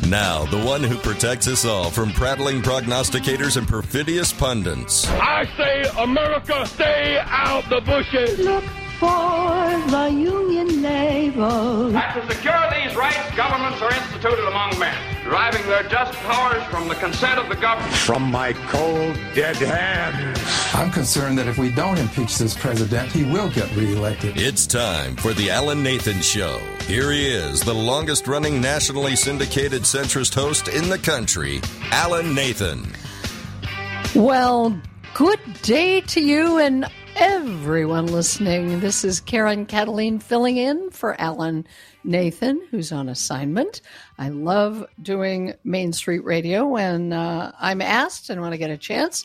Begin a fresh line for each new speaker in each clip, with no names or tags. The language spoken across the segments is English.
Now, the one who protects us all from prattling prognosticators and perfidious pundits.
I say, America, stay out the bushes.
Look for the Union label.
And to secure these rights, governments are instituted among men, deriving their just powers from the consent of the government.
From my cold, dead hands.
I'm concerned that if we don't impeach this president, he will get reelected.
It's time for the Alan Nathan Show. Here he is, the longest-running nationally syndicated centrist host in the country, Alan Nathan.
Well, good day to you and everyone listening. This is Karen Cataline filling in for Alan Nathan, who's on assignment. I love doing Main Street Radio when I'm asked and when I get a chance.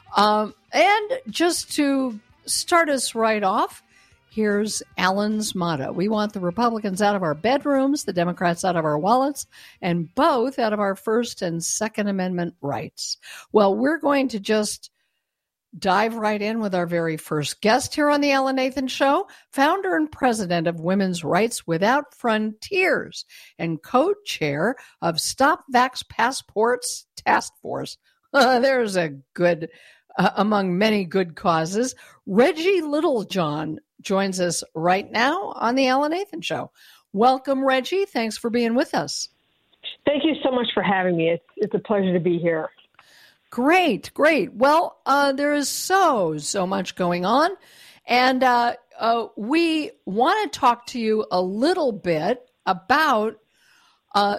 And just to start us right off, here's Alan's motto. We want the Republicans out of our bedrooms, the Democrats out of our wallets, and both out of our First and Second Amendment rights. Well, we're going to just dive right in with our very first guest here on the Alan Nathan Show, founder and president of Women's Rights Without Frontiers and co-chair of Stop Vax Passports Task Force. There's a good, among many good causes. Reggie Littlejohn joins us right now on the Alan Nathan Show. Welcome, Reggie. Thanks for being with us.
Thank you so much for having me. It's a pleasure to be here.
Great. Well, there is so much going on, and we want to talk to you a little bit about I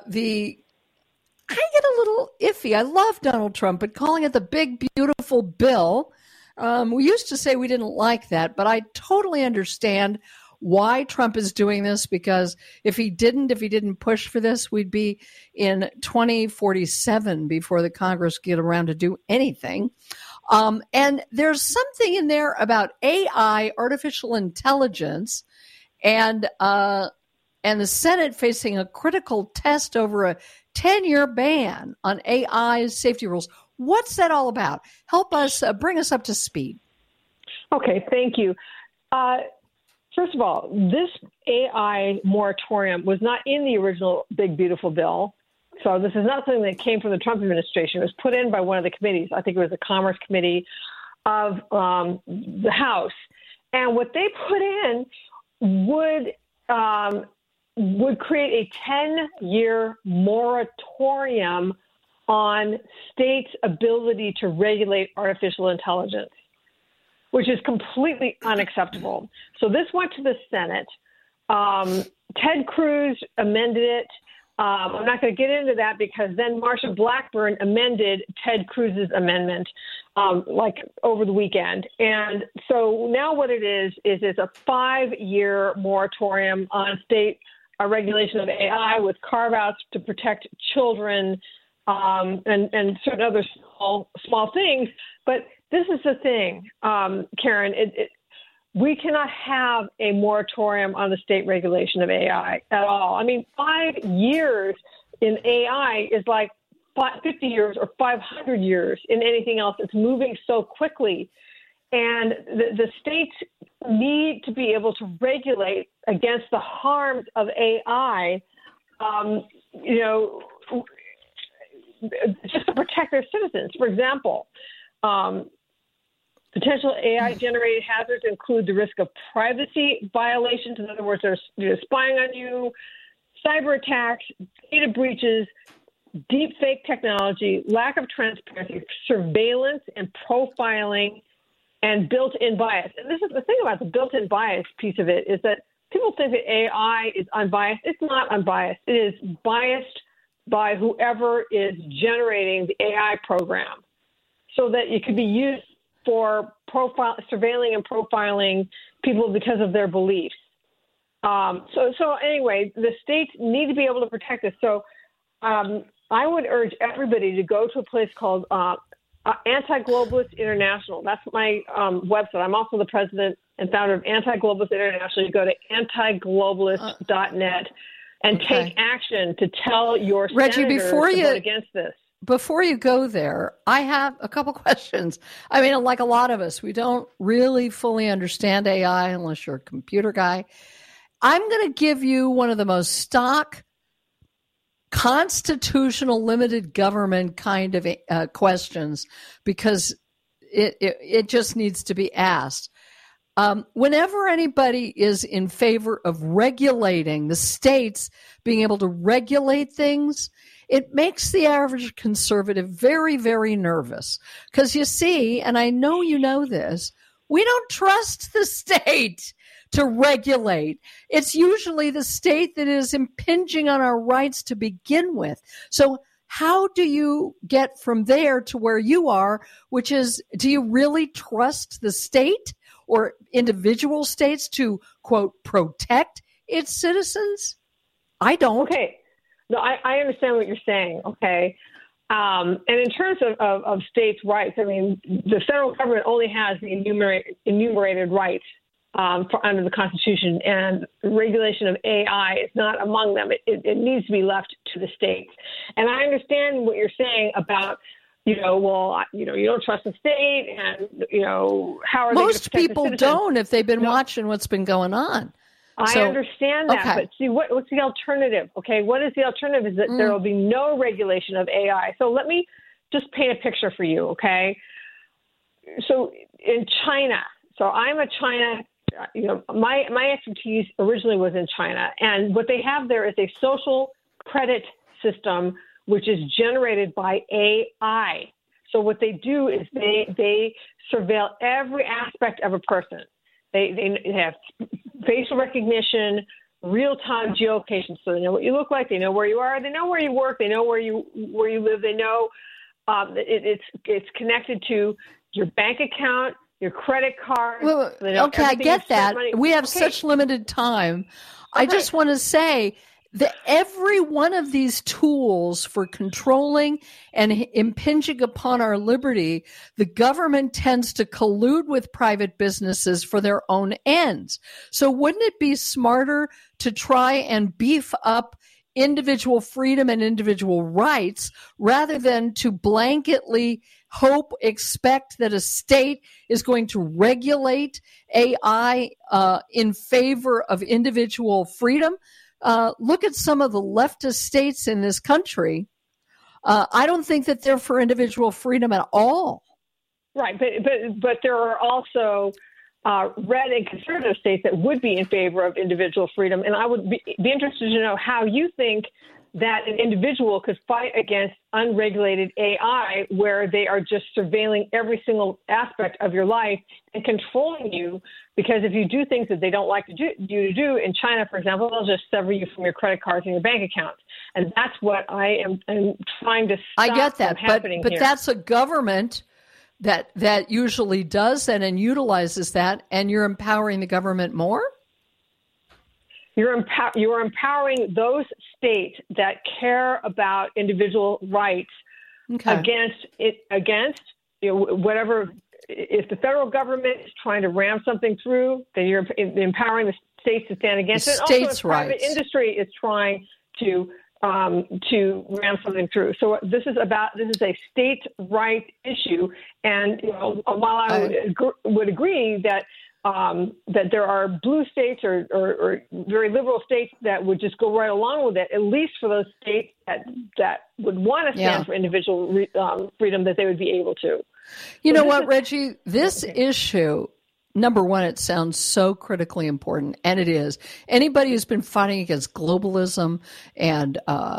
get a little iffy. I love Donald Trump, but calling it the big, beautiful bill, we used to say we didn't like that, but I totally understand why Trump is doing this, because if he didn't push for this, we'd be in 2047 before the Congress get around to do anything. And there's something in there about AI, artificial intelligence, and the Senate facing a critical test over a 10-year ban on AI safety rules. What's that all about? Help us, bring us up to speed.
Okay, thank you. First of all, this AI moratorium was not in the original Big Beautiful Bill. So this is not something that came from the Trump administration. It was put in by one of the committees. I think it was the Commerce Committee of the House. And what they put in would create a 10-year moratorium on states' ability to regulate artificial intelligence, which is completely unacceptable. So this went to the Senate. Ted Cruz amended it. I'm not going to get into that because then Marsha Blackburn amended Ted Cruz's amendment over the weekend. And so now what it is it's a 5-year moratorium on state regulation of AI with carve-outs to protect children and certain other small things. But this is the thing, Karen, we cannot have a moratorium on the state regulation of AI at all. I mean, 5 years in AI is like 50 years or 500 years in anything else. It's moving so quickly. And the states need to be able to regulate against the harms of AI, just to protect their citizens. For example, potential AI-generated hazards include the risk of privacy violations. In other words, they're spying on you, cyber attacks, data breaches, deep fake technology, lack of transparency, surveillance and profiling, and built-in bias. And this is the thing about the built-in bias piece of it is that people think that AI is unbiased. It's not unbiased. It is biased by whoever is generating the AI program so that it could be used for surveilling and profiling people because of their beliefs. So anyway, the states need to be able to protect this. So I would urge everybody to go to a place called Anti-Globalist International. That's my website. I'm also the president and founder of Anti-Globalist International. You go to antiglobalist.net and take action to tell your
Reggie,
senators to vote against this.
Before you go there, I have a couple questions. I mean, like a lot of us, we don't really fully understand AI unless you're a computer guy. I'm going to give you one of the most stock constitutional limited government kind of questions, because it just needs to be asked. Whenever anybody is in favor of regulating, the states being able to regulate things, it makes the average conservative very, very nervous. Because you see, and I know you know this, we don't trust the state to regulate. It's usually the state that is impinging on our rights to begin with. So how do you get from there to where you are, which is, do you really trust the state or individual states to, quote, protect its citizens? I don't.
Okay. No, I understand what you're saying, okay? And in terms of states' rights, I mean, the federal government only has the enumerated rights under the Constitution, and regulation of AI is not among them. It needs to be left to the states. And I understand what you're saying about, you don't trust the state, and, how are they going to protect the citizens? Most
people don't if they've been watching what's been going on.
I understand that, but see, what's the alternative? Okay, what is the alternative? Is that there will be no regulation of AI. So let me just paint a picture for you, okay? So in China, so I'm a China, my expertise originally was in China, and what they have there is a social credit system which is generated by AI. So what they do is they surveil every aspect of a person. They have facial recognition, real-time geolocation, so they know what you look like, they know where you are, they know where you work, they know where you live, they know it's connected to your bank account, your credit card.
Well, okay, I get that. We have such limited time. I just want to say that every one of these tools for controlling and impinging upon our liberty, the government tends to collude with private businesses for their own ends. So wouldn't it be smarter to try and beef up individual freedom and individual rights rather than to blanketly expect that a state is going to regulate AI in favor of individual freedom? Look at some of the leftist states in this country. I don't think that they're for individual freedom at all.
Right, but there are also red and conservative states that would be in favor of individual freedom, and I would be interested to know how you think that an individual could fight against unregulated AI, where they are just surveilling every single aspect of your life and controlling you. Because if you do things that they don't like you to do, in China, for example, they'll just sever you from your credit cards and your bank accounts. And that's what I am trying to stop
I get that,
from happening
but
here.
That's a government that usually does that and utilizes that, and you're empowering the government more?
You are empowering those states that care about individual rights against whatever. If the federal government is trying to ram something through, then you're empowering the states to stand against it.
States'
also, the private industry is trying to ram something through. So this is a state right issue. And while I would agree that there are blue states or very liberal states that would just go right along with it, at least for those states that would want to stand for individual freedom, that they would be able to.
You know what, Reggie? This issue, number one, it sounds so critically important, and it is. Anybody who's been fighting against globalism and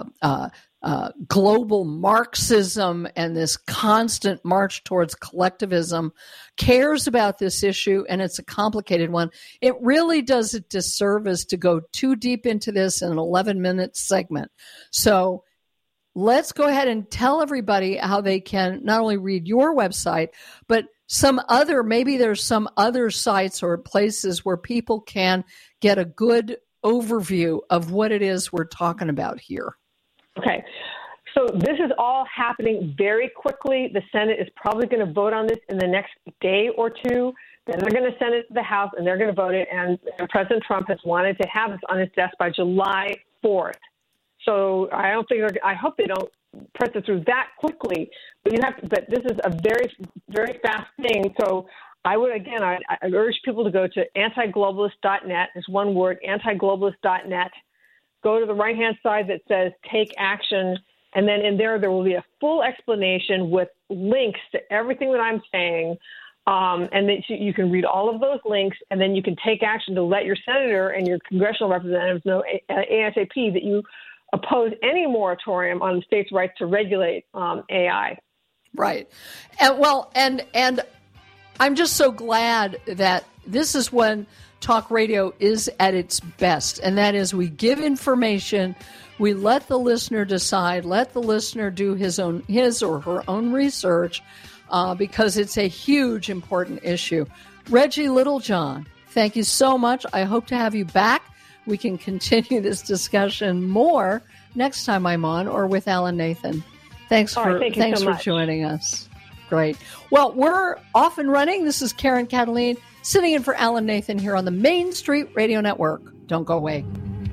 global Marxism and this constant march towards collectivism cares about this issue, and it's a complicated one. It really does a disservice to go too deep into this in an 11-minute segment. So let's go ahead and tell everybody how they can not only read your website, but maybe there's some other sites or places where people can get a good overview of what it is we're talking about here.
Okay. So this is all happening very quickly. The Senate is probably going to vote on this in the next day or two. Then they're going to send it to the House, and they're going to vote it. And President Trump has wanted to have this on his desk by July 4th. So I hope they don't press it through that quickly. But this is a very, very fast thing. So I urge people to go to antiglobalist.net. It's one word, antiglobalist.net. go to the right-hand side that says Take Action, and then in there will be a full explanation with links to everything that I'm saying. And then you can read all of those links, and then you can take action to let your senator and your congressional representatives know ASAP that you oppose any moratorium on the state's right to regulate AI.
Right. And I'm just so glad that this is when talk radio is at its best, and that is we give information, we let the listener decide, let the listener do his or her own research, because it's a huge, important issue. Reggie Littlejohn, thank you so much. I hope to have you back. We can continue this discussion more next time I'm on or with Alan Nathan. Thanks for joining us. Great. Well, we're off and running. This is Karen Cataline sitting in for Alan Nathan here on the Main Street Radio Network. Don't go away.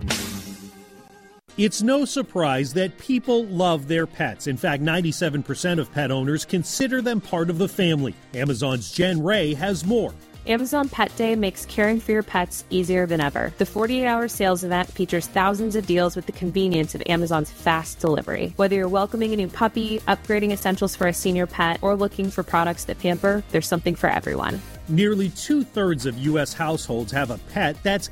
It's no surprise that people love their pets. In fact, 97% of pet owners consider them part of the family. Amazon's Jen Ray has more.
Amazon Pet Day makes caring for your pets easier than ever. The 48-hour sales event features thousands of deals with the convenience of Amazon's fast delivery. Whether you're welcoming a new puppy, upgrading essentials for a senior pet, or looking for products that pamper, there's something for everyone.
Nearly 2/3 of U.S. households have a pet. That's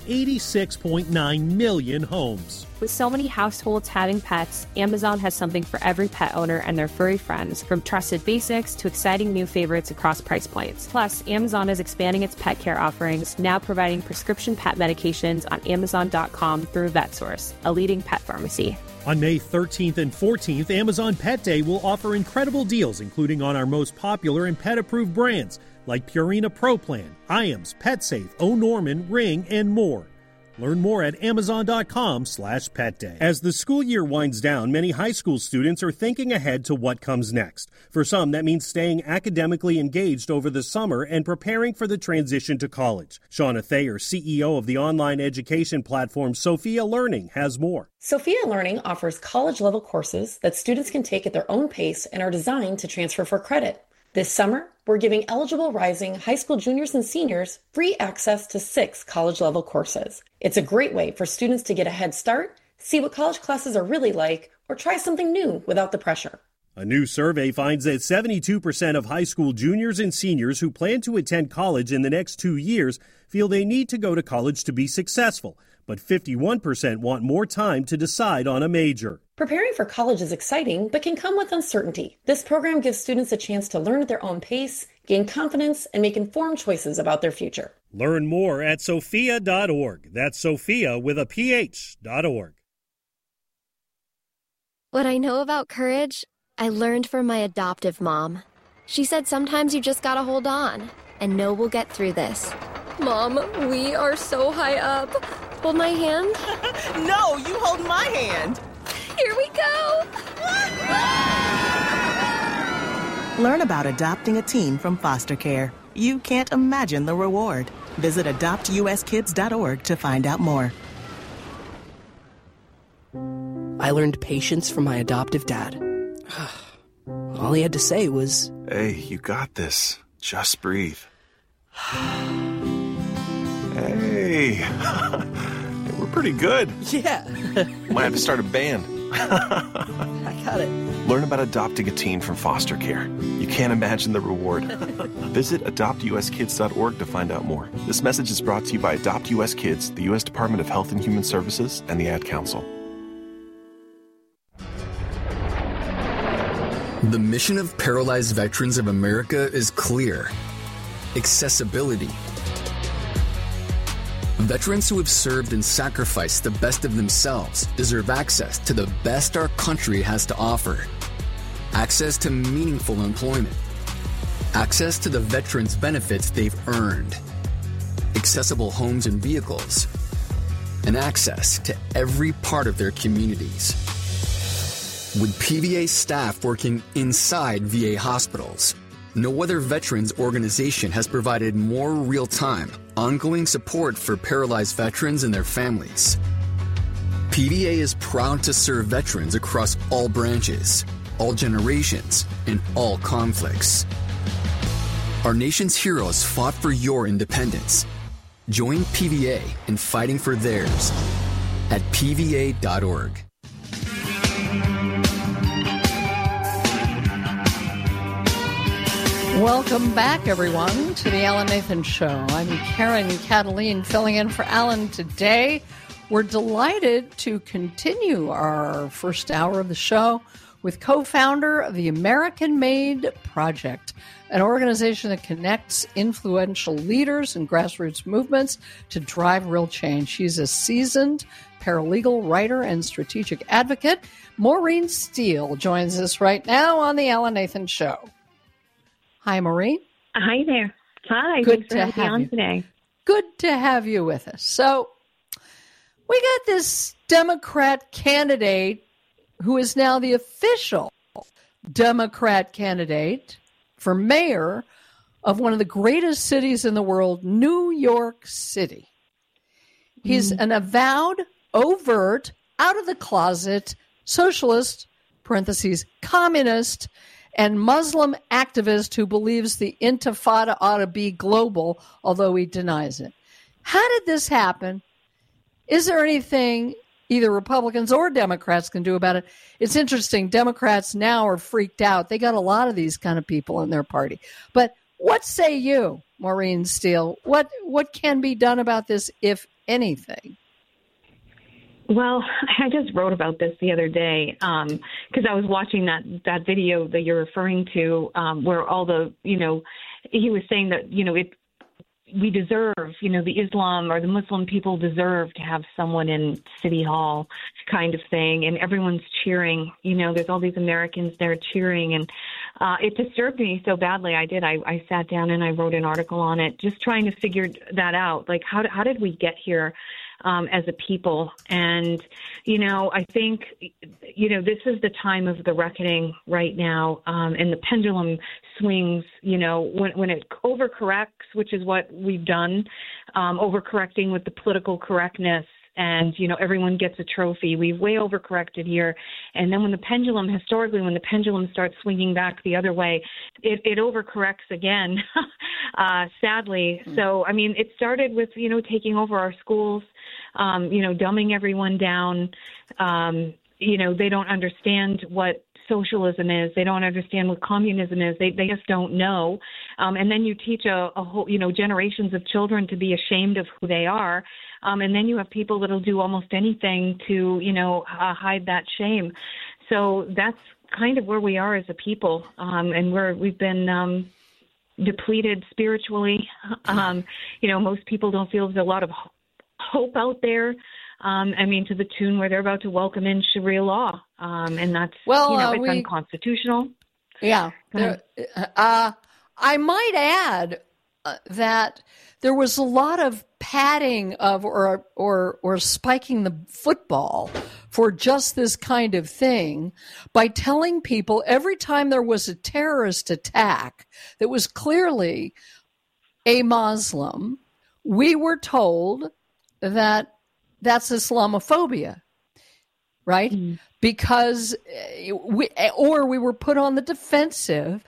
86.9 million homes.
With so many households having pets, Amazon has something for every pet owner and their furry friends, from trusted basics to exciting new favorites across price points. Plus, Amazon is expanding its pet care offerings, now providing prescription pet medications on Amazon.com through VetSource, a leading pet pharmacy.
On May 13th and 14th, Amazon Pet Day will offer incredible deals, including on our most popular and pet-approved brands, like Purina Pro Plan, Iams, PetSafe, O'Norman, Ring, and more. Learn more at Amazon.com/petday. As the school year winds down, many high school students are thinking ahead to what comes next. For some, that means staying academically engaged over the summer and preparing for the transition to college. Shauna Thayer, CEO of the online education platform Sophia Learning, has more.
Sophia Learning offers college-level courses that students can take at their own pace and are designed to transfer for credit. This summer, we're giving eligible rising high school juniors and seniors free access to 6 college-level courses. It's a great way for students to get a head start, see what college classes are really like, or try something new without the pressure.
A new survey finds that 72% of high school juniors and seniors who plan to attend college in the next 2 years feel they need to go to college to be successful, but 51% want more time to decide on a major.
Preparing for college is exciting, but can come with uncertainty. This program gives students a chance to learn at their own pace, gain confidence, and make informed choices about their future.
Learn more at sophia.org. That's Sophia with a PH.org.
What I know about courage, I learned from my adoptive mom. She said sometimes you just gotta hold on and know we'll get through this. Mom, we are so high up. Hold my hand.
No, you hold my hand.
Here we go!
Learn about adopting a teen from foster care. You can't imagine the reward. Visit adoptuskids.org to find out more.
I learned patience from my adoptive dad. All he had to say was,
"Hey, you got this. Just breathe." Hey, we're pretty good.
Yeah.
Might have to start a band.
I got it.
Learn about adopting a teen from foster care. You can't imagine the reward. Visit adoptuskids.org to find out more. This message is brought to you by Adopt US Kids, the U.S. Department of Health and Human Services, and the Ad Council.
The mission of Paralyzed Veterans of America is clear: accessibility. Veterans who have served and sacrificed the best of themselves deserve access to the best our country has to offer. Access to meaningful employment. Access to the veterans' benefits they've earned. Accessible homes and vehicles. And access to every part of their communities. With PVA staff working inside VA hospitals, no other veterans organization has provided more real-time, ongoing support for paralyzed veterans and their families. PVA is proud to serve veterans across all branches, all generations, and all conflicts. Our nation's heroes fought for your independence. Join PVA in fighting for theirs. at pva.org.
Welcome back, everyone, to the Alan Nathan Show. I'm Karen Cataline, filling in for Alan today. We're delighted to continue our first hour of the show with co-founder of the American Made Project, an organization that connects influential leaders and grassroots movements to drive real change. She's a seasoned paralegal, writer, and strategic advocate. Maureen Steele joins us right now on the Alan Nathan Show. Hi, Maureen.
Hi there. Hi.
Good
Thanks for
to
having me
have
on
you
today.
Good to have you with us. So we got this Democrat candidate who is now the official Democrat candidate for mayor of one of the greatest cities in the world, New York City. He's an avowed, overt, out of the closet, socialist, parentheses, communist, and Muslim activist who believes the Intifada ought to be global, although he denies it. How did this happen? Is there anything either Republicans or Democrats can do about it? It's interesting. Democrats now are freaked out. They got a lot of these kind of people in their party. But what say you, Maureen Steele? What can be done about this, if anything?
Well, I just wrote about this the other day because I was watching that video that you're referring to where all the, he was saying that, we deserve, the Islam or the Muslim people deserve to have someone in City Hall kind of thing. And everyone's cheering, there's all these Americans there cheering. And it disturbed me so badly. I sat down and I wrote an article on it, just trying to figure that out. Like, how did we get here? As a people. And, I think, this is the time of the reckoning right now. And the pendulum swings, when it overcorrects, which is what we've done, overcorrecting with the political correctness. And, everyone gets a trophy. We've way overcorrected here. And then when the pendulum starts swinging back the other way, it overcorrects again, sadly. So, it started with, taking over our schools, dumbing everyone down. They don't understand what socialism is. They don't understand what communism is. They just don't know. And then you teach a whole, generations of children to be ashamed of who they are. And then you have people that'll do almost anything to, hide that shame. So that's kind of where we are as a people. And we've been depleted spiritually. Most people don't feel there's a lot of hope out there. To the tune where they're about to welcome in Sharia law. And that's, it's unconstitutional.
Yeah. I might add that there was a lot of padding of or spiking the football for just this kind of thing by telling people every time there was a terrorist attack that was clearly a Muslim, we were told that that's Islamophobia, right? Mm. Because we were put on the defensive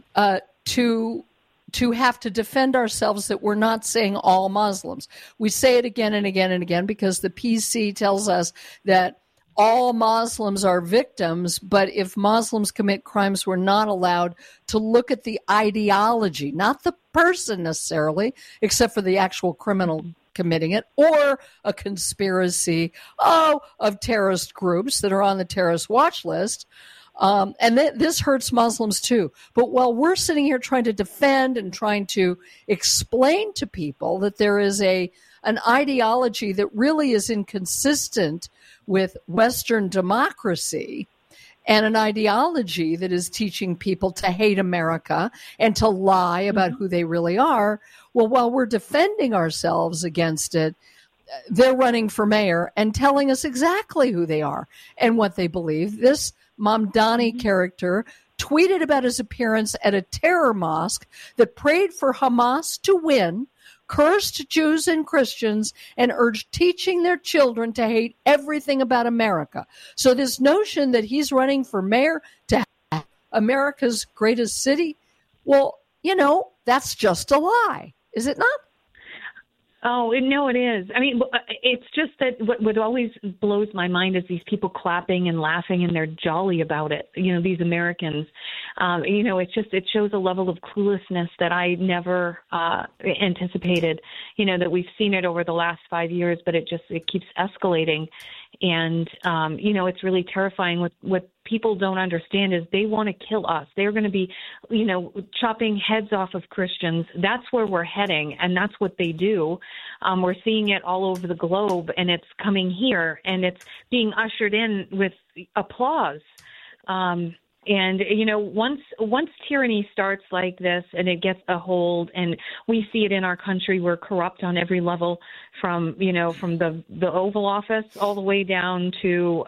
to have to defend ourselves that we're not saying all Muslims. We say it again and again and again because the PC tells us that all Muslims are victims, but if Muslims commit crimes, we're not allowed to look at the ideology, not the person necessarily, except for the actual criminal committing it, or a conspiracy of terrorist groups that are on the terrorist watch list. And this hurts Muslims too. But while we're sitting here trying to defend and trying to explain to people that there is an ideology that really is inconsistent with Western democracy and an ideology that is teaching people to hate America and to lie about who they really are, well, while we're defending ourselves against it, they're running for mayor and telling us exactly who they are and what they believe. This Mamdani character tweeted about his appearance at a terror mosque that prayed for Hamas to win, cursed Jews and Christians, and urged teaching their children to hate everything about America. So this notion that he's running for mayor to America's greatest city, well, that's just a lie. Is it not?
Oh, no, it is. I mean, it's just that what always blows my mind is these people clapping and laughing, and they're jolly about it. These Americans, it shows a level of cluelessness that I never anticipated, that we've seen it over the last 5 years, but it keeps escalating. And, it's really terrifying. What people don't understand is they want to kill us. They're going to be, chopping heads off of Christians. That's where we're heading, and that's what they do. We're seeing it all over the globe, and it's coming here, and it's being ushered in with applause. And, once tyranny starts like this and it gets a hold, and we see it in our country, we're corrupt on every level from the Oval Office all the way down to,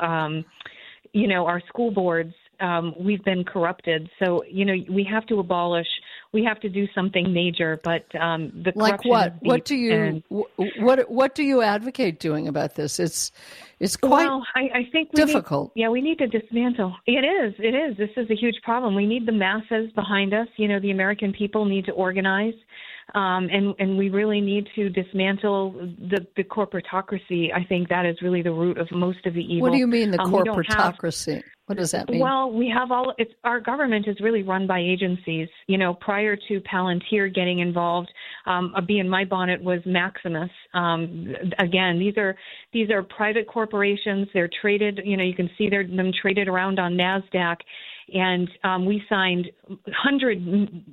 our school boards. We've been corrupted. So, we have to abolish, we have to do something major, but the corruption
like what? What do you advocate doing about this? It's quite
I think
difficult.
We need to dismantle. It is. This is a huge problem. We need the masses behind us. The American people need to organize. And we really need to dismantle the corporatocracy. I think that is really the root of most of the evil.
What do you mean, the corporatocracy? What does that mean?
Well, we have our government is really run by agencies. Prior to Palantir getting involved, a bee in my bonnet was Maximus. Again, these are private corporations. They're traded. You can see them traded around on NASDAQ. And we signed $100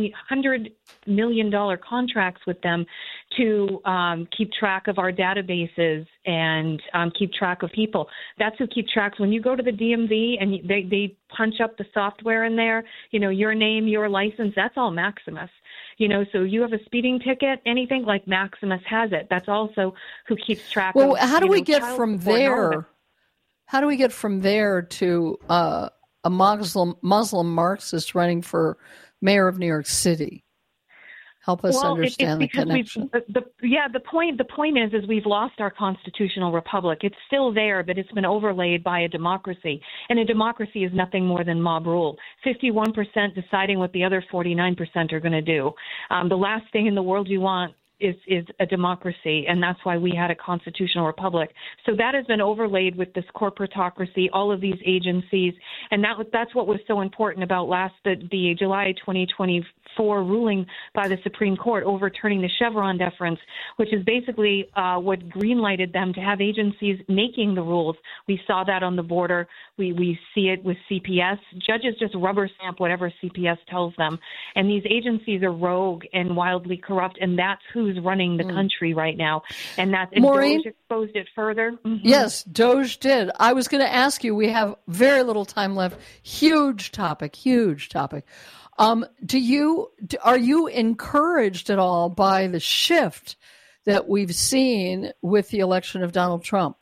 million contracts with them to keep track of our databases and keep track of people. That's who keep tracks. When you go to the DMV and they punch up the software in there, your name, your license, that's all Maximus. So you have a speeding ticket, anything, like Maximus has it. That's also who keeps track of.
Well, how do we get from there? How do we get from there to a Muslim Marxist running for mayor of New York City? Help us understand the connection.
The point is we've lost our constitutional republic. It's still there, but it's been overlaid by a democracy. And a democracy is nothing more than mob rule. 51% deciding what the other 49% are going to do. The last thing in the world you want is a democracy, and that's why we had a constitutional republic. So that has been overlaid with this corporatocracy, all of these agencies, and that's what was so important about the July 2024 ruling by the Supreme Court overturning the Chevron deference, which is basically what greenlighted them to have agencies making the rules. We saw that on the border. We see it with CPS. Judges just rubber stamp whatever CPS tells them, and these agencies are rogue and wildly corrupt, and that's who's running the country right now. And
Maureen,
Doge exposed it further. Mm-hmm.
Yes, Doge did. I was going to ask you, we have very little time left. Huge topic. Are you encouraged at all by the shift that we've seen with the election of Donald Trump?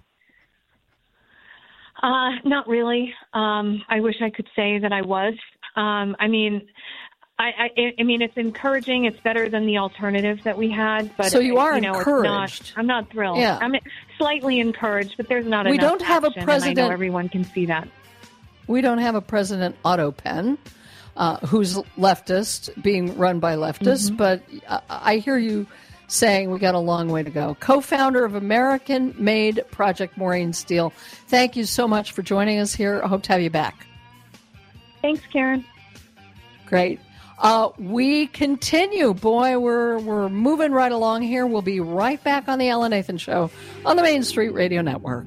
Not really. I wish I could say that I was. I mean, it's encouraging. It's better than the alternative that we had. But
so you are encouraged.
I'm not thrilled.
Yeah.
I'm slightly encouraged, but there's not
we
enough
don't have
action,
a president.
And I know everyone can see that.
We don't have a President Otto Penn, who's leftist, being run by leftists. Mm-hmm. But I hear you saying we got a long way to go. Co-founder of American-made Project, Maureen Steele. Thank you so much for joining us here. I hope to have you back.
Thanks, Karen.
Great. We continue. Boy, we're moving right along here. We'll be right back on the Alan Nathan Show on the Main Street Radio Network.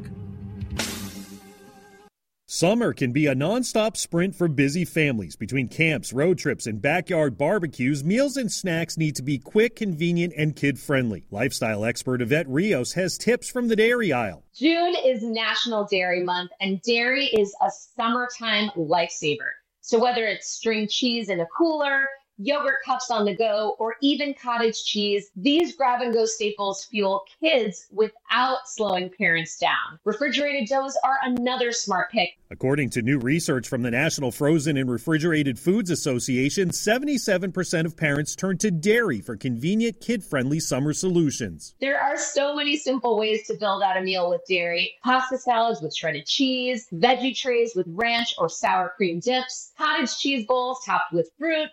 Summer can be a nonstop sprint for busy families. Between camps, road trips, and backyard barbecues, meals and snacks need to be quick, convenient, and kid-friendly. Lifestyle expert Yvette Rios has tips from the dairy aisle.
June is National Dairy Month, and dairy is a summertime lifesaver. So whether it's string cheese in a cooler, yogurt cups on the go, or even cottage cheese, these grab-and-go staples fuel kids without slowing parents down. Refrigerated doughs are another smart pick.
According to new research from the National Frozen and Refrigerated Foods Association, 77% of parents turn to dairy for convenient, kid-friendly summer solutions.
There are so many simple ways to build out a meal with dairy. Pasta salads with shredded cheese, veggie trays with ranch or sour cream dips, cottage cheese bowls topped with fruit and eggs,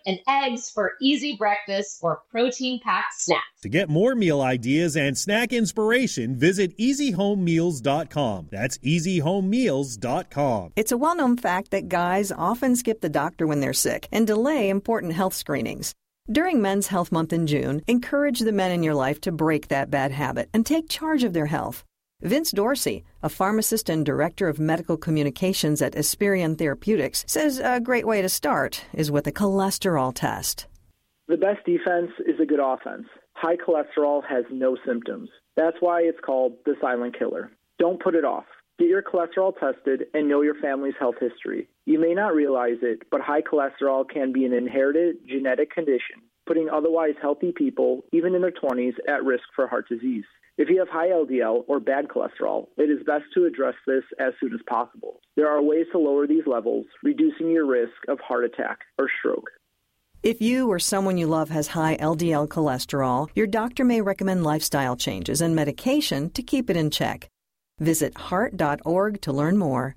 eggs for easy breakfast or protein-packed snacks.
To get more meal ideas and snack inspiration, visit EasyHomeMeals.com. That's EasyHomeMeals.com.
It's a well-known fact that guys often skip the doctor when they're sick and delay important health screenings. During Men's Health Month in June, encourage the men in your life to break that bad habit and take charge of their health. Vince Dorsey, a pharmacist and director of medical communications at Esperion Therapeutics, says a great way to start is with a cholesterol test.
The best defense is a good offense. High cholesterol has no symptoms. That's why it's called the silent killer. Don't put it off. Get your cholesterol tested and know your family's health history. You may not realize it, but high cholesterol can be an inherited genetic condition, putting otherwise healthy people, even in their 20s, at risk for heart disease. If you have high LDL or bad cholesterol, it is best to address this as soon as possible. There are ways to lower these levels, reducing your risk of heart attack or stroke.
If you or someone you love has high LDL cholesterol, your doctor may recommend lifestyle changes and medication to keep it in check. Visit heart.org to learn more.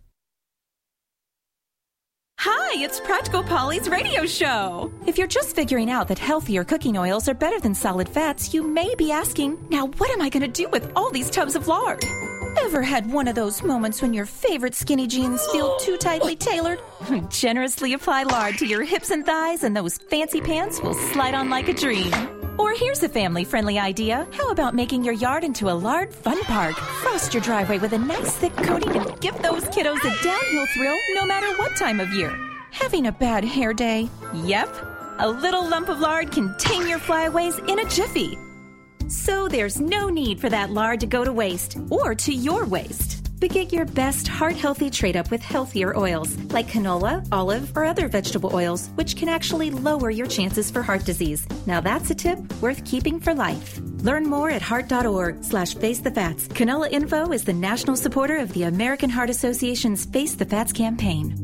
Hi, it's Practical Polly's radio show. If you're just figuring out that healthier cooking oils are better than solid fats, you may be asking, now what am I going to do with all these tubs of lard? Ever had one of those moments when your favorite skinny jeans feel too tightly tailored? Generously apply lard to your hips and thighs and those fancy pants will slide on like a dream. Or here's a family-friendly idea. How about making your yard into a lard fun park? Frost your driveway with a nice thick coating and give those kiddos a downhill thrill no matter what time of year. Having a bad hair day? Yep. A little lump of lard can tame your flyaways in a jiffy. So there's no need for that lard to go to waste or to your waste. But get your best heart-healthy trade-up with healthier oils like canola, olive, or other vegetable oils, which can actually lower your chances for heart disease. Now that's a tip worth keeping for life. Learn more at heart.org/facethefats. Canola Info is the national supporter of the American Heart Association's Face the Fats campaign.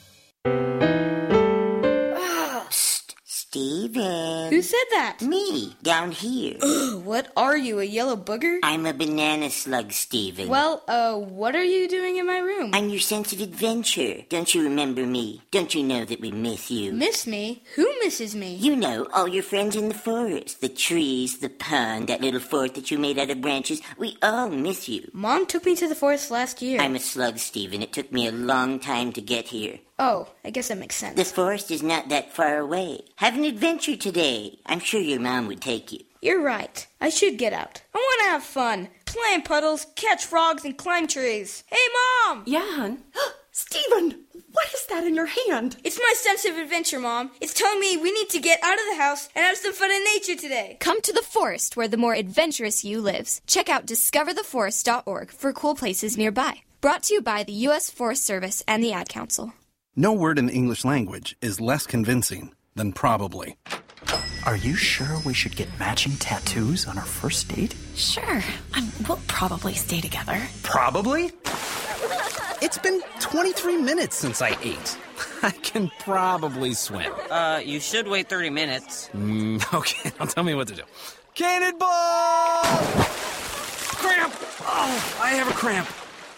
Steven.
Who said that?
Me, down here.
What are you, a yellow booger?
I'm a banana slug, Steven.
Well, what are you doing in my room?
I'm your sense of adventure. Don't you remember me? Don't you know that we miss you?
Miss me? Who misses me?
You know, all your friends in the forest. The trees, the pond, that little fort that you made out of branches. We all miss you.
Mom took me to the forest last year.
I'm a slug, Steven. It took me a long time to get here.
Oh, I guess that makes sense.
The forest is not that far away. Have an adventure today. I'm sure your mom would take you.
You're right. I should get out. I want to have fun. Play in puddles, catch frogs, and climb trees. Hey, Mom!
Yeah, hon? Steven, what is that in your hand?
It's my sense of adventure, Mom. It's telling me we need to get out of the house and have some fun in nature today.
Come to the forest where the more adventurous you lives. Check out discovertheforest.org for cool places nearby. Brought to you by the U.S. Forest Service and the Ad Council.
No word in the English language is less convincing than probably.
Are you sure we should get matching tattoos on our first date?
Sure. We'll probably stay together.
Probably?
It's been 23 minutes since I ate. I can probably swim.
You should wait 30 minutes.
Okay, now tell me what to do. Cannonball! Cramp! Oh, I have a cramp.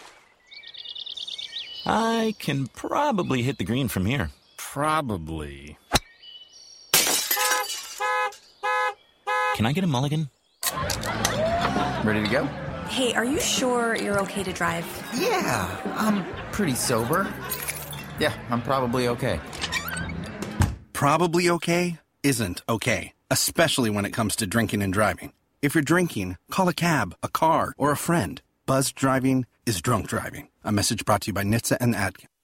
I can probably hit the green from here.
Probably.
Can I get a mulligan?
Ready to go?
Hey, are you sure you're okay to drive?
Yeah, I'm pretty sober. Yeah, I'm probably okay.
Probably okay isn't okay, especially when it comes to drinking and driving. If you're drinking, call a cab, a car, or a friend. Buzzed driving is drunk driving. A message brought to you by NHTSA and the Ad Council.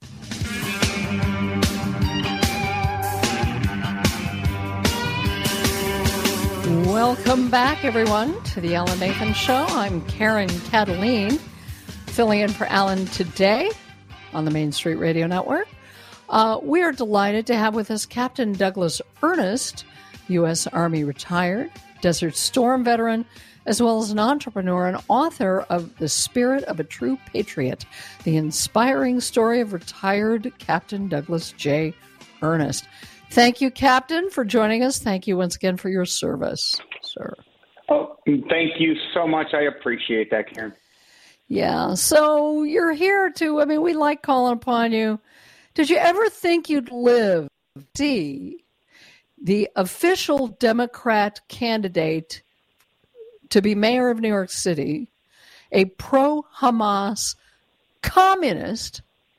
Welcome back, everyone, to the Alan Nathan Show. I'm Karen Cataline, filling in for Alan today on the Main Street Radio Network. We are delighted to have with us Captain Douglas Ernest, U.S. Army retired, Desert Storm veteran, as well as an entrepreneur and author of The Spirit of a True Patriot, the inspiring story of retired Captain Douglas J. Ernest. Thank you, Captain, for joining us. Thank you once again for your service, sir.
Oh, thank you so much. I appreciate that, Karen.
Yeah, so you're here we like calling upon you. Did you ever think you'd live, the official Democrat candidate to be mayor of New York City, a pro-Hamas communist,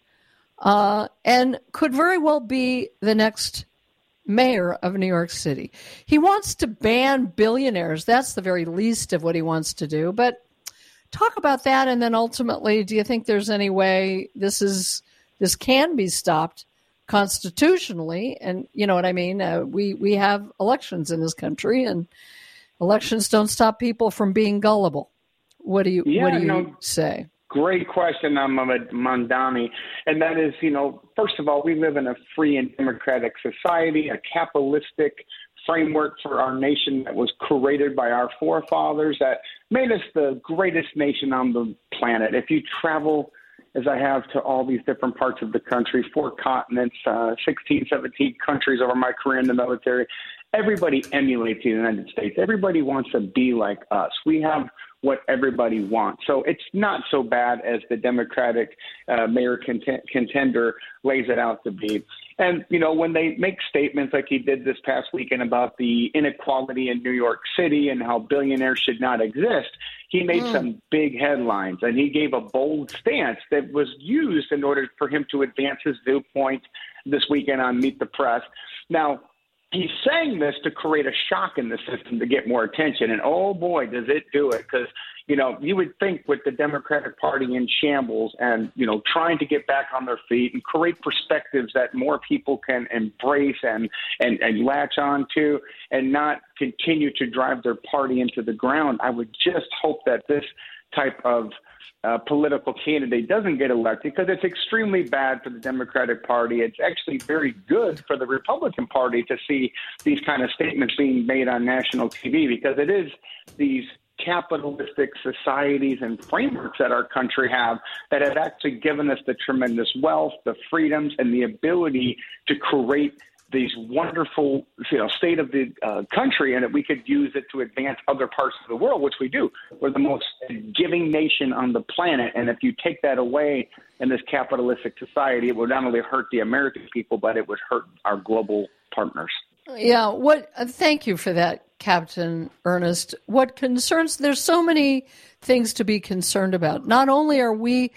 and could very well be the next mayor of New York City. He wants to ban billionaires. That's the very least of what he wants to do. But talk about that, and then ultimately, do you think there's any way this can be stopped constitutionally? And you know what I mean? We have elections in this country, and elections don't stop people from being gullible. What do you say?
Great question, Mamdani. And that is, first of all, we live in a free and democratic society, a capitalistic framework for our nation that was created by our forefathers that made us the greatest nation on the planet. If you travel, as I have, to all these different parts of the country, 4 continents, 16, 17 countries over my career in the military, everybody emulates the United States. Everybody wants to be like us. We have what everybody wants. So it's not so bad as the Democratic mayor contender lays it out to be. And, when they make statements like he did this past weekend about the inequality in New York City and how billionaires should not exist, he made some big headlines, and he gave a bold stance that was used in order for him to advance his viewpoint this weekend on Meet the Press. Now, he's saying this to create a shock in the system to get more attention. And, oh, boy, does it do it. Because, you would think with the Democratic Party in shambles and, trying to get back on their feet and create perspectives that more people can embrace and latch on to and not continue to drive their party into the ground, I would just hope that this type of political candidate doesn't get elected, because it's extremely bad for the Democratic Party. It's actually very good for the Republican Party to see these kind of statements being made on national TV, because it is these capitalistic societies and frameworks that our country have that have actually given us the tremendous wealth, the freedoms, and the ability to create these wonderful, state of the country, and that we could use it to advance other parts of the world, which we do. We're the most giving nation on the planet, and if you take that away in this capitalistic society, it would not only hurt the American people, but it would hurt our global partners.
Yeah, thank you for that, Captain Ernest. What concerns, there's so many things to be concerned about. Not only are we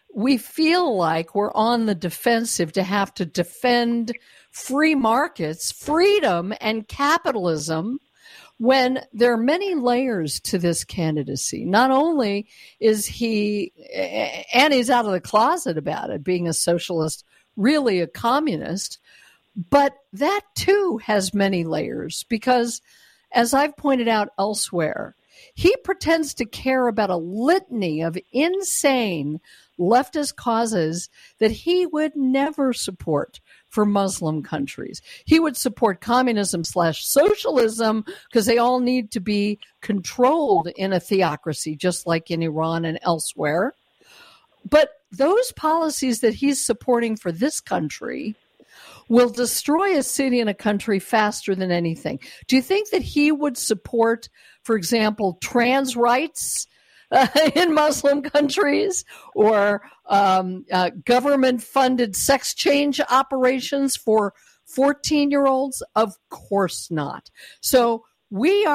feel like we're on the defensive to have to defend free markets, freedom, and capitalism, when there are many layers to this candidacy. Not only is he's out of the closet about it, being a socialist, really a communist, but that too has many layers, because as I've pointed out elsewhere, he pretends to care about a litany of insane leftist causes that he would never support for Muslim countries. He would support communism/socialism because they all need to be controlled in a theocracy, just like in Iran and elsewhere. But those policies that he's supporting for this country will destroy a city and a country faster than anything. Do you think that he would support, for example, trans rights in Muslim countries, or government-funded sex change operations for 14-year-olds? Of course not. So we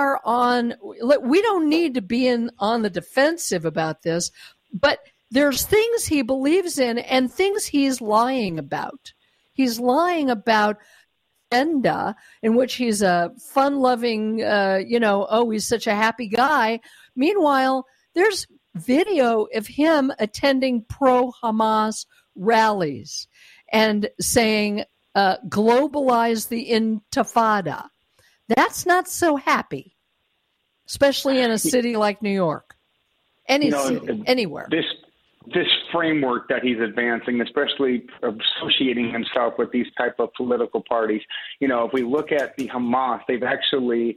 don't need to be on the defensive about this, but there's things he believes in and things he's lying about. He's lying about agenda, in which he's a fun-loving, he's such a happy guy. Meanwhile, there's video of him attending pro-Hamas rallies and saying, globalize the intifada. That's not so happy, especially in a city like New York. City, anywhere.
This framework that he's advancing, especially associating himself with these type of political parties, if we look at the Hamas, they've actually,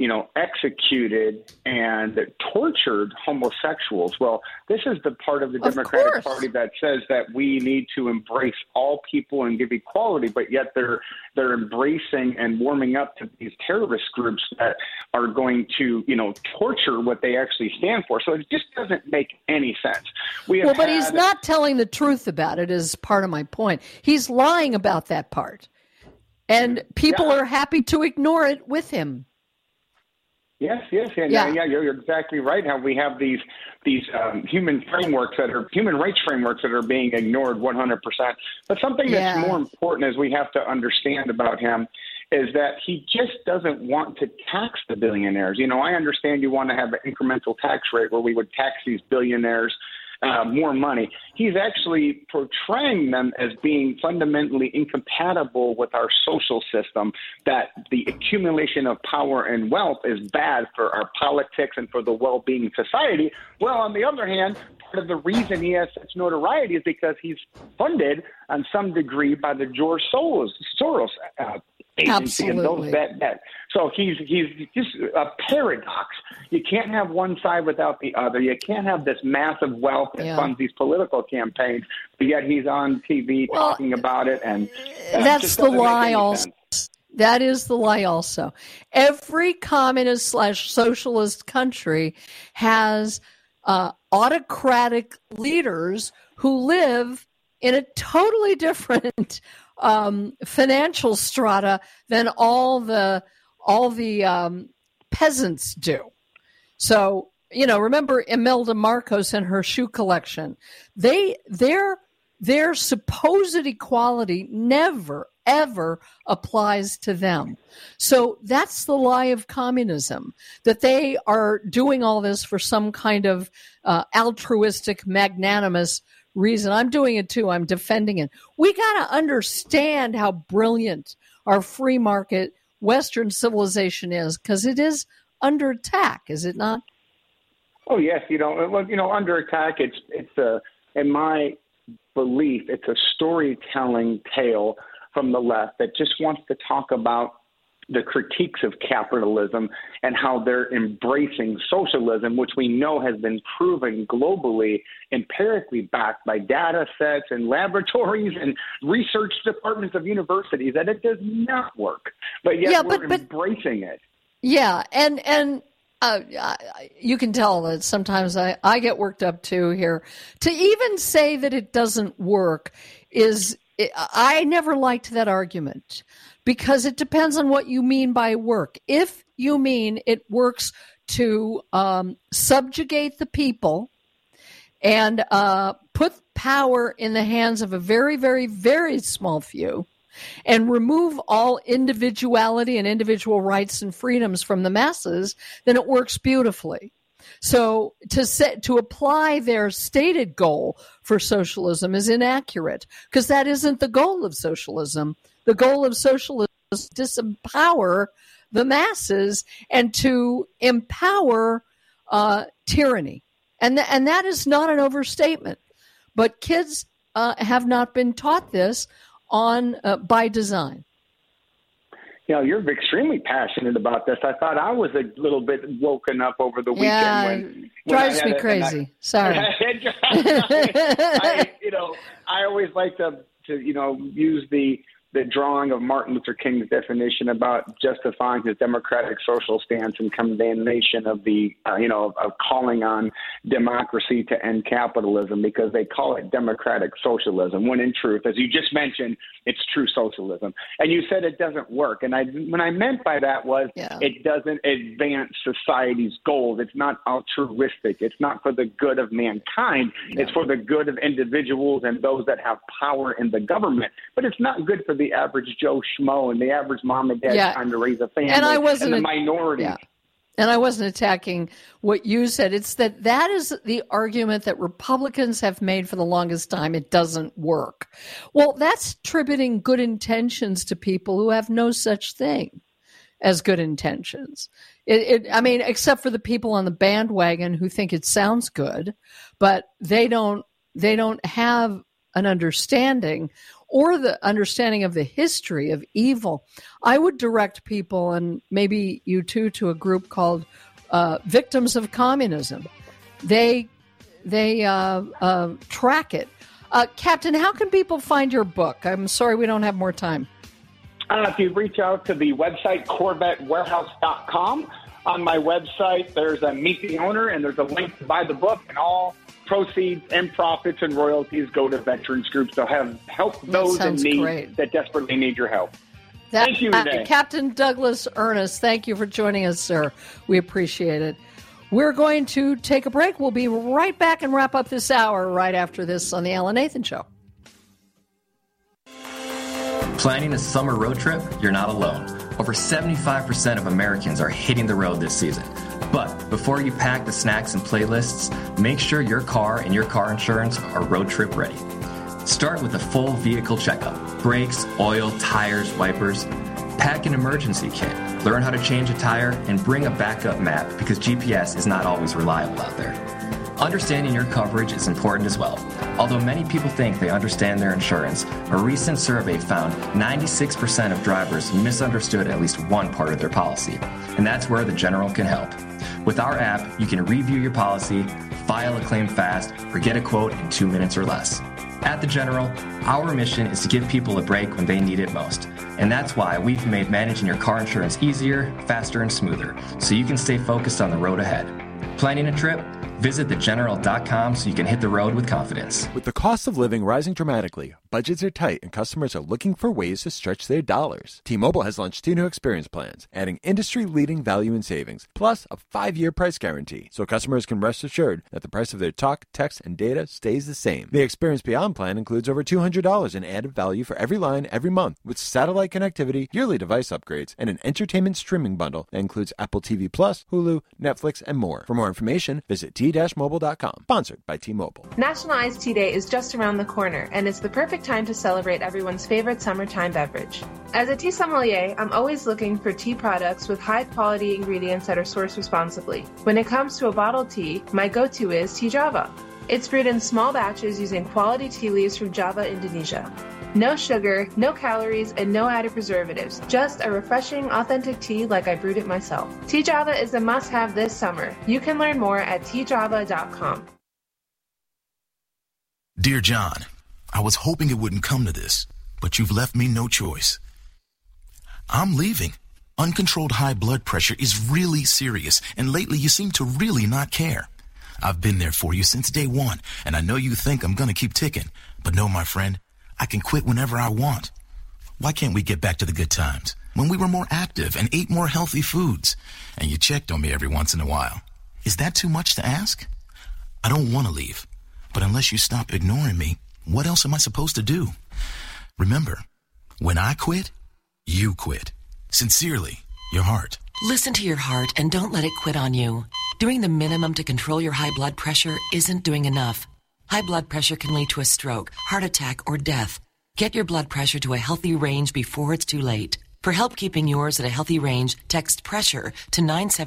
executed and tortured homosexuals. Well, this is the part of the Democratic Party that says that we need to embrace all people and give equality, but yet they're embracing and warming up to these terrorist groups that are going to, torture what they actually stand for. So it just doesn't make any sense.
But he's not telling the truth about it, is part of my point. He's lying about that part. And people are happy to ignore it with him.
Yes, and you're exactly right. How we have these human rights frameworks that are being ignored 100%. But something that's more important, as we have to understand about him, is that he just doesn't want to tax the billionaires. I understand you want to have an incremental tax rate where we would tax these billionaires more money. He's actually portraying them as being fundamentally incompatible with our social system, that the accumulation of power and wealth is bad for our politics and for the well-being of society. Well, on the other hand, part of the reason he has such notoriety is because he's funded on some degree by the George Soros agency.
Absolutely.
And those that. So he's just a paradox. You can't have one side without the other. You can't have this massive wealth that funds these political campaigns, but yet he's on TV talking about it. And
that's the lie also. That is the lie also. Every communist/socialist country has autocratic leaders who live in a totally different financial strata than all the peasants do. So, remember Imelda Marcos and her shoe collection. Their supposed equality never, ever applies to them. So that's the lie of communism, that they are doing all this for some kind of altruistic, magnanimous reason. I'm doing it too. I'm defending it. We got to understand how brilliant our free market Western civilization is, because it is under attack, is it not?
Oh yes, under attack. It's in my belief, it's a storytelling tale from the left that just wants to talk about the critiques of capitalism and how they're embracing socialism, which we know has been proven globally, empirically backed by data sets and laboratories and research departments of universities, that it does not work. But yet we're embracing it.
Yeah, and you can tell that sometimes I get worked up too here. To even say that it doesn't work I never liked that argument, because it depends on what you mean by work. If you mean it works to subjugate the people and put power in the hands of a very, very, very small few and remove all individuality and individual rights and freedoms from the masses, then it works beautifully. So to apply their stated goal for socialism is inaccurate, because that isn't the goal of socialism. The goal of socialism is to disempower the masses and to empower tyranny. And that is not an overstatement. But kids have not been taught this by design.
You're extremely passionate about this. I thought I was a little bit woken up over the weekend.
Yeah, drives me crazy. Sorry.
I always like to use the drawing of Martin Luther King's definition about justifying his democratic social stance and condemnation of of calling on democracy to end capitalism, because they call it democratic socialism, when in truth, as you just mentioned, it's true socialism. And you said it doesn't work. And what I meant by that was it doesn't advance society's goals. It's not altruistic. It's not for the good of mankind. No. It's for the good of individuals and those that have power in the government. But it's not good for the average Joe Schmo and the average mom and dad trying to raise a family and the minority.
Yeah. And I wasn't attacking what you said. It's that is the argument that Republicans have made for the longest time. It doesn't work. Well, that's attributing good intentions to people who have no such thing as good intentions. Except for the people on the bandwagon who think it sounds good, but they don't have an understanding or the understanding of the history of evil. I would direct people, and maybe you too, to a group called Victims of Communism. They track it. Captain, how can people find your book? I'm sorry we don't have more time.
If you reach out to the website, CorvetteWarehouse.com. On my website, there's a Meet the Owner, and there's a link to buy the book, and all proceeds and profits and royalties go to veterans groups to help those in need that desperately need your help. Thank you, Renee.
Captain Douglas Ernest, thank you for joining us, sir. We appreciate it. We're going to take a break. We'll be right back and wrap up this hour right after this on the Alan Nathan Show.
Planning a summer road trip? You're not alone. Over 75% of Americans are hitting the road this season. But before you pack the snacks and playlists, make sure your car and your car insurance are road trip ready. Start with a full vehicle checkup. Brakes, oil, tires, wipers. Pack an emergency kit. Learn how to change a tire and bring a backup map because GPS is not always reliable out there. Understanding your coverage is important as well. Although many people think they understand their insurance, a recent survey found 96% of drivers misunderstood at least one part of their policy. And that's where the General can help. With our app, you can review your policy, file a claim fast, or get a quote in 2 minutes or less. At the General, our mission is to give people a break when they need it most. And that's why we've made managing your car insurance easier, faster, and smoother, so you can stay focused on the road ahead. Planning a trip? Visit thegeneral.com so you can hit the road with confidence.
With the cost of living rising dramatically, budgets are tight and customers are looking for ways to stretch their dollars. T-Mobile has launched 2 new experience plans, adding industry-leading value and savings, plus a 5-year price guarantee, so customers can rest assured that the price of their talk, text, and data stays the same. The Experience Beyond plan includes over $200 in added value for every line every month, with satellite connectivity, yearly device upgrades, and an entertainment streaming bundle that includes Apple TV+, Hulu, Netflix, and more. For more information, visit t-mobile.com. Sponsored by T-Mobile.
National Iced Tea Day is just around the corner, and it's the perfect time to celebrate everyone's favorite summertime beverage. As a tea sommelier, I'm always looking for tea products with high-quality ingredients that are sourced responsibly. When it comes to a bottled tea, my go-to is Tea Java. It's brewed in small batches using quality tea leaves from Java, Indonesia. No sugar, no calories, and no added preservatives. Just a refreshing, authentic tea like I brewed it myself. Tea Java is a must-have this summer. You can learn more at teajava.com.
Dear John, I was hoping it wouldn't come to this, but you've left me no choice. I'm leaving. Uncontrolled high blood pressure is really serious, and lately you seem to really not care. I've been there for you since day one, and I know you think I'm gonna keep ticking, but no, my friend, I can quit whenever I want. Why can't we get back to the good times, when we were more active and ate more healthy foods, and you checked on me every once in a while? Is that too much to ask? I don't want to leave, but unless you stop ignoring me, what else am I supposed to do? Remember, when I quit, you quit. Sincerely, your heart.
Listen to your heart and don't let it quit on you. Doing the minimum to control your high blood pressure isn't doing enough. High blood pressure can lead to a stroke, heart attack, or death. Get your blood pressure to a healthy range before it's too late. For help keeping yours at a healthy range, text PRESSURE to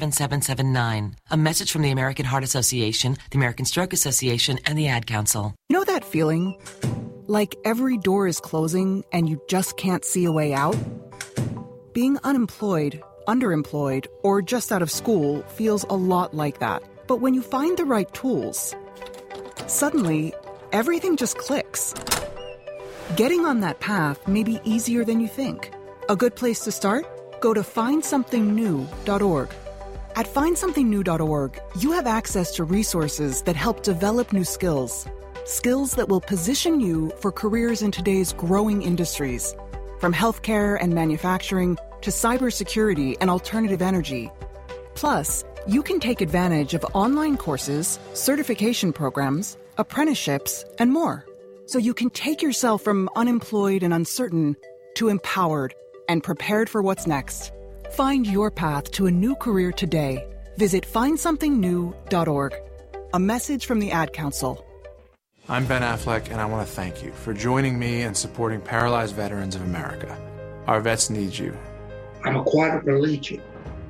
97779. A message from the American Heart Association, the American Stroke Association, and the Ad Council.
You know that feeling? Like every door is closing and you just can't see a way out? Being unemployed, underemployed, or just out of school feels a lot like that. But when you find the right tools, suddenly, everything just clicks. Getting on that path may be easier than you think. A good place to start? Go to findsomethingnew.org. At findsomethingnew.org, you have access to resources that help develop new skills. Skills that will position you for careers in today's growing industries. From healthcare and manufacturing to cybersecurity and alternative energy. Plus, you can take advantage of online courses, certification programs, apprenticeships, and more. So you can take yourself from unemployed and uncertain to empowered and prepared for what's next. Find your path to a new career today. Visit findsomethingnew.org. A message from the Ad Council.
I'm Ben Affleck, and I want to thank you for joining me in supporting Paralyzed Veterans of America. Our vets need you.
I'm a quadriplegic.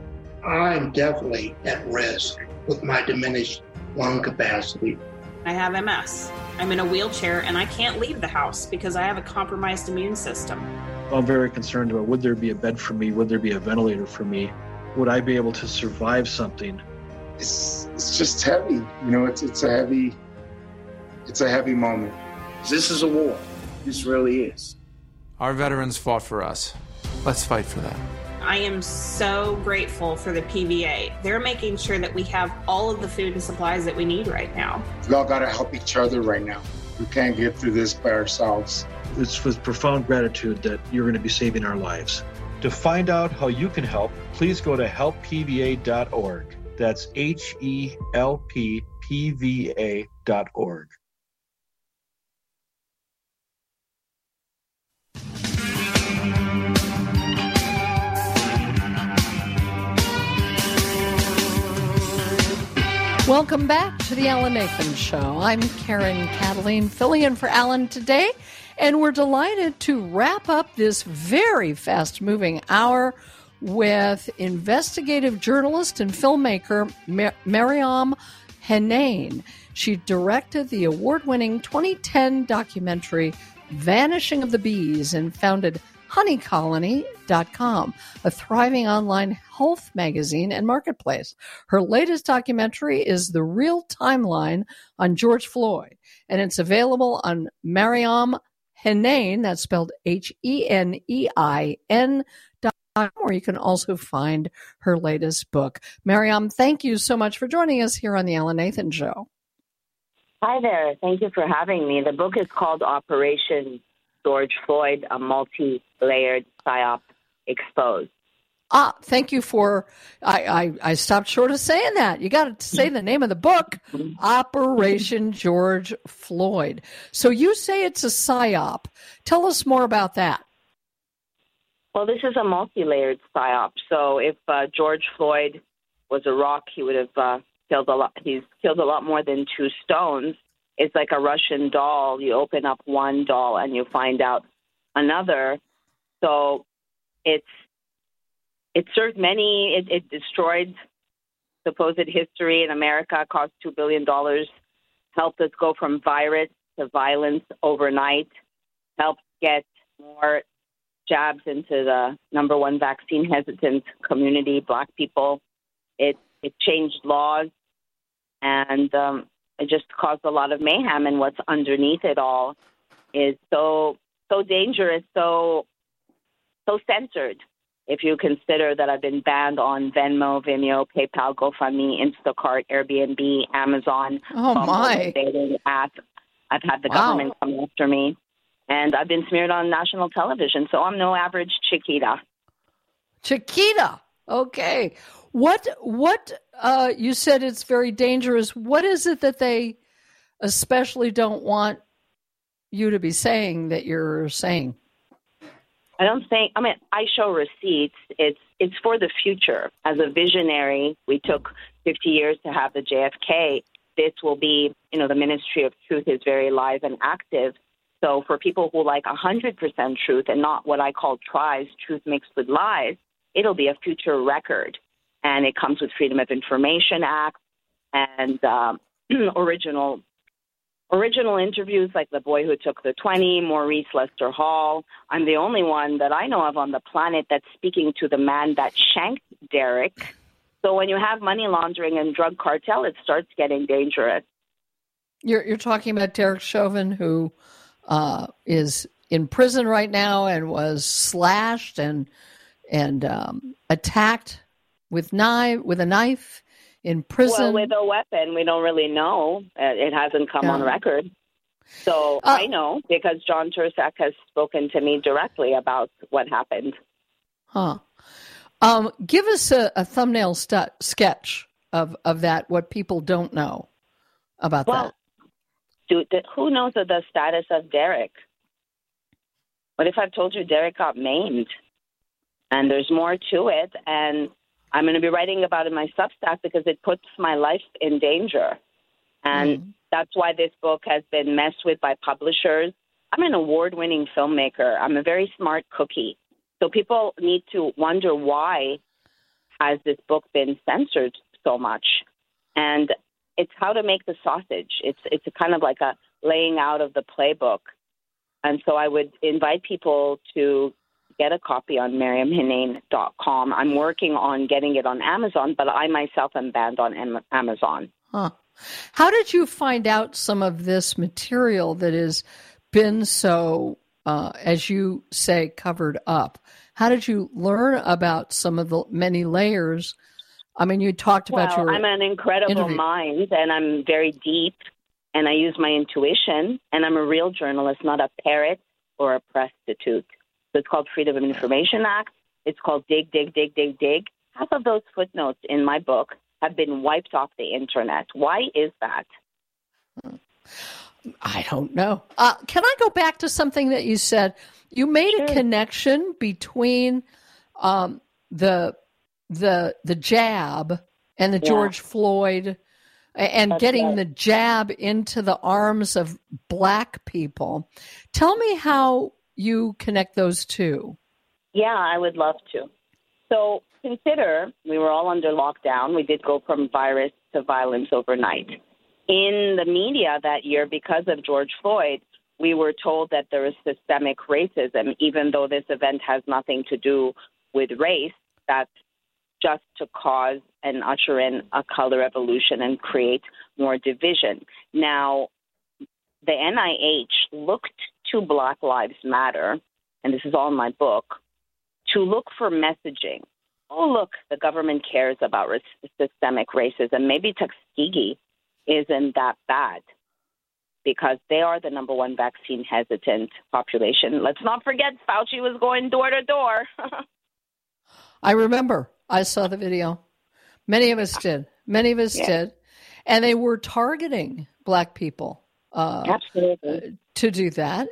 I'm definitely at risk with my diminished lung capacity.
I have MS. I'm in a wheelchair and I can't leave the house because I have a compromised immune system.
I'm very concerned about, would there be a bed for me? Would there be a ventilator for me? Would I be able to survive something?
It's just heavy. You know, it's a heavy moment. This is a war. This really is.
Our veterans fought for us. Let's fight for them.
I am so grateful for the PVA. They're making sure that we have all of the food and supplies that we need right now.
We all got to help each other right now. We can't get through this by ourselves.
it's with profound gratitude that you're going to be saving our lives.
To find out how you can help, please go to helppva.org. That's HELPPVA.org.
Welcome back to the Alan Nathan Show. I'm Karen Cataline, filling in for Alan today, and we're delighted to wrap up this very fast-moving hour with investigative journalist and filmmaker Maryam Henein. She directed the award-winning 2010 documentary Vanishing of the Bees and founded honeycolony.com, a thriving online health magazine and marketplace. Her latest documentary is The Real Timeline on George Floyd, and it's available on Maryam Henein, that's spelled HENEIN.com, where you can also find her latest book. Maryam, thank you so much for joining us here on the Alan Nathan Show.
Hi there. Thank you for having me. The book is called Operation George Floyd, a multi-layered PSYOP exposed.
Thank you for, I stopped short of saying that. You got to say the name of the book, Operation George Floyd. So you say it's a PSYOP. Tell us more about that.
Well, this is a multi-layered PSYOP. So if George Floyd was a rock, he would have killed a lot. He's killed a lot more than 2 stones. It's like a Russian doll. You open up one doll and you find out another. So it served many. It destroyed supposed history in America, cost $2 billion, helped us go from virus to violence overnight, helped get more jabs into the number one vaccine hesitant community, Black people. It changed laws, and it just caused a lot of mayhem. And what's underneath it all is so dangerous, so censored. If you consider that I've been banned on Venmo, Vimeo, PayPal, GoFundMe, Instacart, Airbnb, Amazon,
my
dating app. I've had the government come after me, and I've been smeared on national television. So I'm no average Chiquita.
Chiquita. Okay. What you said it's very dangerous. What is it that they especially don't want you to be saying that you're saying?
I show receipts. It's for the future. As a visionary, we took 50 years to have the JFK. This will be, the Ministry of Truth is very live and active. So for people who like 100% truth and not what I call tries, truth mixed with lies, it'll be a future record. And it comes with Freedom of Information Act and original interviews like The Boy Who Took the 20, Maurice Lester Hall. I'm the only one that I know of on the planet that's speaking to the man that shanked Derek. So when you have money laundering and drug cartel, it starts getting dangerous.
You're talking about Derek Chauvin, who is in prison right now and was slashed and attacked with a knife in prison.
Well, with a weapon, we don't really know. It hasn't come on record. So I know because John Tursak has spoken to me directly about what happened.
Give us a thumbnail sketch of that, what people don't know about that.
Who knows the status of Derek? What if I've told you Derek got maimed? And there's more to it, and I'm going to be writing about it in my Substack because it puts my life in danger. And that's why this book has been messed with by publishers. I'm an award-winning filmmaker. I'm a very smart cookie. So people need to wonder, why has this book been censored so much? And it's how to make the sausage. It's a kind of like a laying out of the playbook. And so I would invite people to get a copy on MaryamHenein.com. I'm working on getting it on Amazon, but I myself am banned on Amazon.
How did you find out some of this material that has been so, as you say, covered up? How did you learn about some of the many layers? I mean, you talked about your
I'm an incredible mind, and I'm very deep, and I use my intuition, and I'm a real journalist, not a parrot or a prostitute. So it's called Freedom of Information Act. It's called dig, dig, dig, dig, dig. Half of those footnotes in my book have been wiped off the internet. Why is that?
I don't know. Can I go back to something that you said? You made a connection between the jab and the George Floyd and getting the jab into the arms of Black people. Tell me how you connect those two.
Yeah, I would love to. So consider we were all under lockdown. We did go from virus to violence overnight. In the media that year, because of George Floyd, we were told that there is systemic racism, even though this event has nothing to do with race. That's just to cause and usher in a color revolution and create more division. Now, the NIH looked to Black Lives Matter, and this is all in my book, to look for messaging. Oh, look, the government cares about systemic racism. Maybe Tuskegee isn't that bad because they are the number one vaccine hesitant population. Let's not forget Fauci was going door to door.
I remember. I saw the video. Many of us did. Did. And they were targeting Black people
Absolutely.
To do that.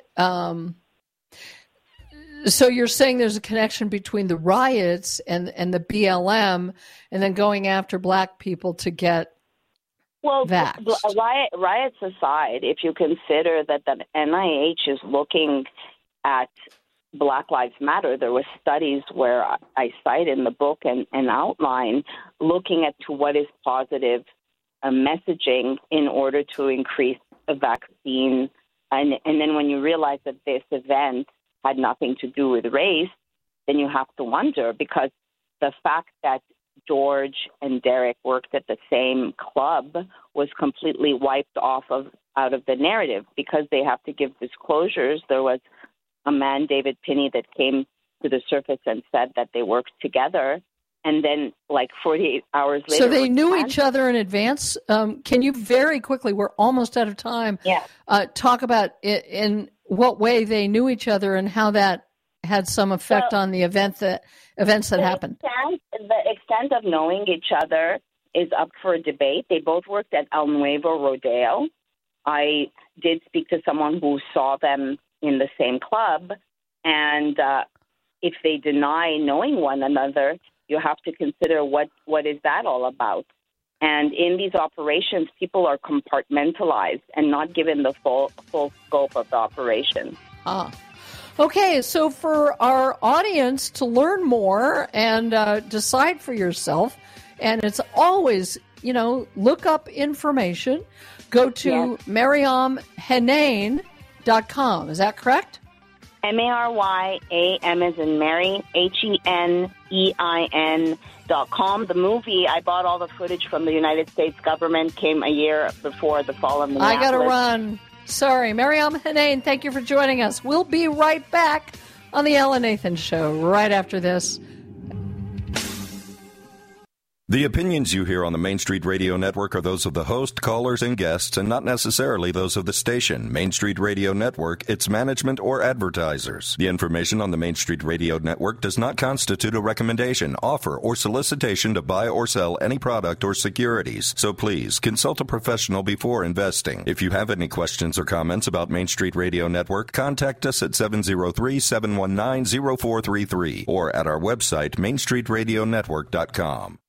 So you're saying there's a connection between the riots and the BLM and then going after Black people to get vaxxed.
Riots aside, if you consider that the NIH is looking at Black Lives Matter, there were studies where I cite in the book and outline looking at to what is positive messaging in order to increase a vaccine. And then when you realize that this event had nothing to do with race, then you have to wonder, because the fact that George and Derek worked at the same club was completely wiped out of the narrative because they have to give disclosures. There was a man, David Pinney, that came to the surface and said that they worked together. And then, like 48 hours later...
So they knew each other in advance? Can you very quickly, we're almost out of time, talk about in what way they knew each other and how that had some effect on the events that happened?
The extent of knowing each other is up for a debate. They both worked at El Nuevo Rodeo. I did speak to someone who saw them in the same club, and if they deny knowing one another, you have to consider what is that all about. And in these operations, people are compartmentalized and not given the full scope of the operation.
Okay, so for our audience to learn more and decide for yourself, and it's always, look up information, go to MaryamHenane.com. Is that correct?
MaryAM as in Mary, HENEIN.com. The movie, I bought all the footage from the United States government, came a year before the fall of Minneapolis.
I got to run. Sorry. Maryam Henane, thank you for joining us. We'll be right back on the Ellen Nathan Show right after this.
The opinions you hear on the Main Street Radio Network are those of the host, callers, and guests, and not necessarily those of the station, Main Street Radio Network, its management, or advertisers. The information on the Main Street Radio Network does not constitute a recommendation, offer, or solicitation to buy or sell any product or securities. So please, consult a professional before investing. If you have any questions or comments about Main Street Radio Network, contact us at 703-719-0433 or at our website, mainstreetradionetwork.com.